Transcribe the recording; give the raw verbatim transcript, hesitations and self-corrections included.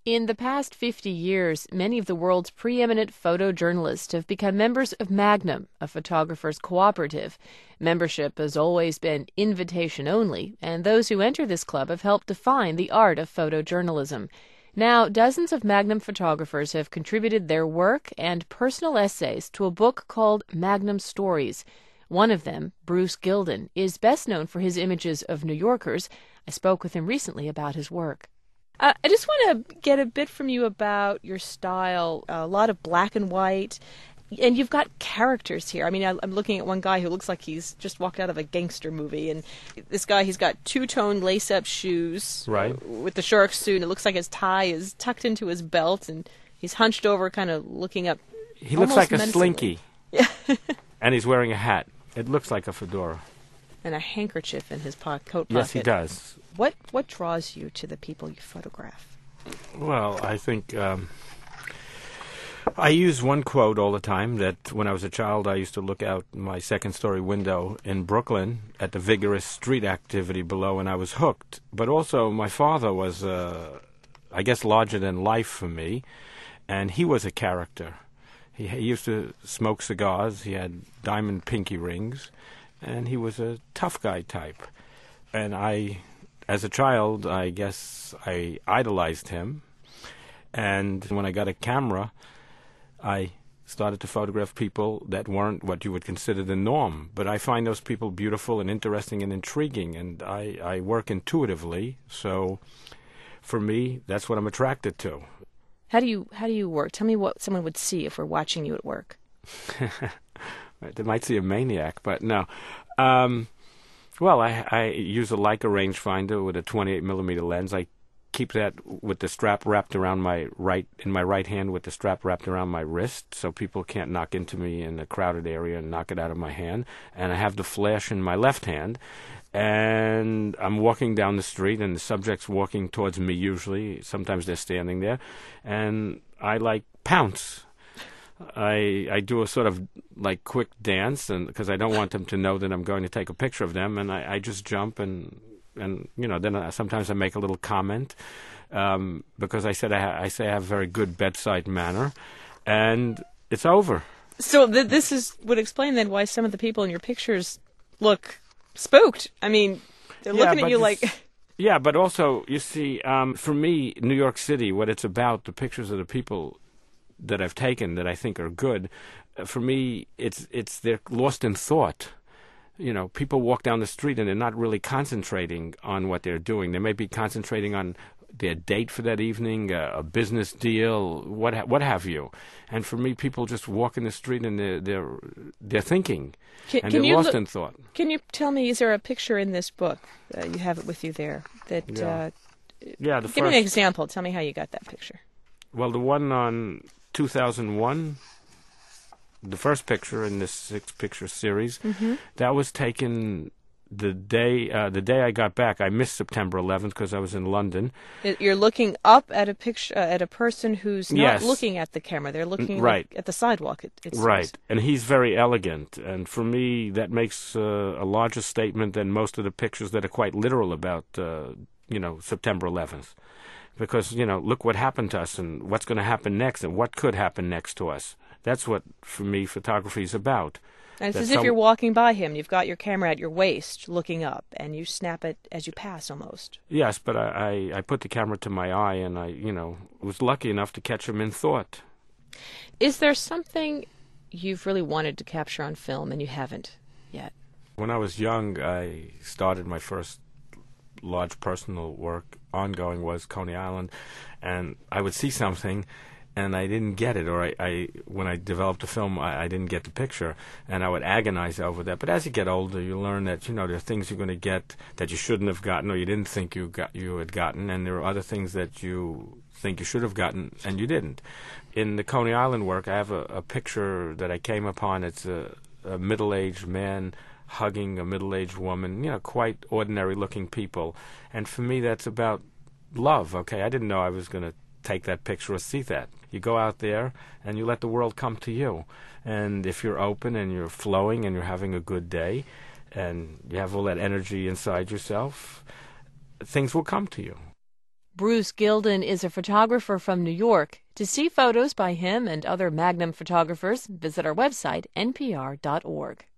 In the past fifty years, many of the world's preeminent photojournalists have become members of Magnum, a photographers' cooperative. Membership has always been invitation only, and those who enter this club have helped define the art of photojournalism. Now, dozens of Magnum photographers have contributed their work and personal essays to a book called Magnum Stories. One of them, Bruce Gilden, is best known for his images of New Yorkers. I spoke with him recently about his work. Uh, I just want to get a bit from you about your style, a lot of black and white, and you've got characters here. I mean, I'm looking at one guy who looks like he's just walked out of a gangster movie, and this guy, he's got two-tone lace-up shoes, right, with the shark suit, and it looks like his tie is tucked into his belt, and he's hunched over, kind of looking up. He looks like a slinky, yeah. And he's wearing a hat. It looks like a fedora. And a handkerchief in his po- coat pocket. Yes, he does. What what draws you to the people you photograph? Well, I think um, I use one quote all the time that when I was a child I used to look out my second-story window in Brooklyn at the vigorous street activity below, and I was hooked. But also my father was, uh, I guess, larger than life for me, and he was a character. He, he used to smoke cigars. He had diamond pinky rings, and he was a tough guy type. And I, as a child, I guess I idolized him. And when I got a camera, I started to photograph people that weren't what you would consider the norm. But I find those people beautiful and interesting and intriguing, and I, I work intuitively. So for me, that's what I'm attracted to. How do you how do you work? Tell me what someone would see if we're watching you at work. They might see a maniac, but no. Um, well, I, I use a Leica rangefinder with a twenty-eight millimeter lens. I keep that with the strap wrapped around my right in my right hand, with the strap wrapped around my wrist, so people can't knock into me in a crowded area and knock it out of my hand. And I have the flash in my left hand. And I'm walking down the street, and the subject's walking towards me usually. Sometimes they're standing there. And I, like, pounce. I I do a sort of, like, quick dance, and because I don't want them to know that I'm going to take a picture of them. And I, I just jump, and, and you know, then I, sometimes I make a little comment. Um, because I said I, ha- I say I have a very good bedside manner. And it's over. So th- this is would explain, then, why some of the people in your pictures look spooked. I mean, they're yeah, looking at you like... Yeah, but also, you see, um, for me, New York City, what it's about, the pictures of the people that I've taken that I think are good, uh, for me, it's it's they're lost in thought. You know, people walk down the street and they're not really concentrating on what they're doing. They may be concentrating on their date for that evening, uh, a business deal, what ha- what have you. And for me, people just walk in the street and they're they're, they're thinking, can, and can they're you lost look, in thought. Can you tell me, is there a picture in this book? Uh, you have it with you there. That yeah. Uh, yeah, the give first, me an example. Tell me how you got that picture. Well, the one on two thousand one, the first picture in this six-picture series, mm-hmm. that was taken the day uh, the day I got back. I missed September eleventh because I was in London. You're looking up at a picture uh, at a person who's not yes. looking at the camera. They're looking right. like at the sidewalk. It, it right, and he's very elegant. And for me, that makes uh, a larger statement than most of the pictures that are quite literal about, uh, you know, September eleventh. Because, you know, look what happened to us and what's going to happen next and what could happen next to us. That's what, for me, photography is about. And it's as if you're walking by him. You've got your camera at your waist, looking up, and you snap it as you pass, almost. Yes, but I, I, I put the camera to my eye, and I, you know, was lucky enough to catch him in thought. Is there something you've really wanted to capture on film and you haven't yet? When I was young, I started my first large personal work ongoing was Coney Island, and I would see something and I didn't get it, or I, I when I developed a film, I, I didn't get the picture, and I would agonize over that. But as you get older, you learn that, you know, there are things you're going to get that you shouldn't have gotten, or you didn't think you got you had gotten, and there are other things that you think you should have gotten and you didn't. In the Coney Island work, I have a, a picture that I came upon. It's a, a middle-aged man hugging a middle-aged woman, you know, quite ordinary-looking people. And for me, that's about love, okay? I didn't know I was going to take that picture or see that. You go out there and you let the world come to you. And if you're open and you're flowing and you're having a good day and you have all that energy inside yourself, things will come to you. Bruce Gilden is a photographer from New York. To see photos by him and other Magnum photographers, visit our website, N P R dot org.